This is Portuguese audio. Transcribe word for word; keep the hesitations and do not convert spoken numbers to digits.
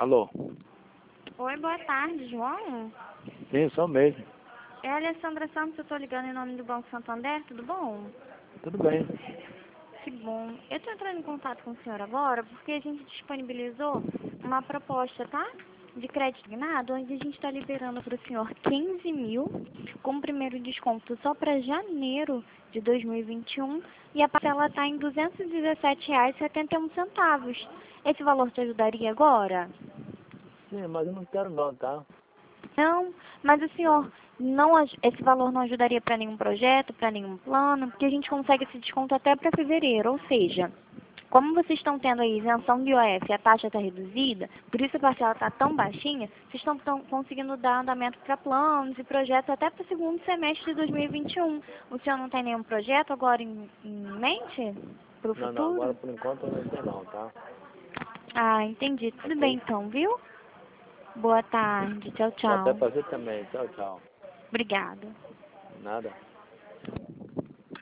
Alô? Oi, boa tarde, João. Sim, sou mesmo. É a Alessandra Santos, eu estou ligando em nome do Banco Santander, tudo bom? Tudo bem. Que bom. Eu estou entrando em contato com o senhor agora porque a gente disponibilizou uma proposta, tá? De crédito guinado, onde a gente está liberando para o senhor quinze mil, com o primeiro desconto só para janeiro de dois mil e vinte e um, e a parcela está em duzentos e dezessete reais e setenta e um centavos. Esse valor te ajudaria agora? Sim, mas eu não quero não, tá? Não, mas o Não. senhor, não, aj- esse valor não ajudaria para nenhum projeto, para nenhum plano, porque a gente consegue esse desconto até para fevereiro, ou seja, como vocês estão tendo aí isenção de I O F e a taxa está reduzida, por isso a parcela está tão baixinha, vocês estão tão conseguindo dar andamento para planos e projetos até para o segundo semestre de dois mil e vinte e um. O senhor não tem nenhum projeto agora em, em mente para o Não, não, agora futuro? por enquanto eu não tenho não, tá? Ah, entendi. Tudo bem Ok? então, viu? Boa tarde. Tchau, Boa tarde tchau. pra você também. Tchau, tchau. Obrigada. Nada.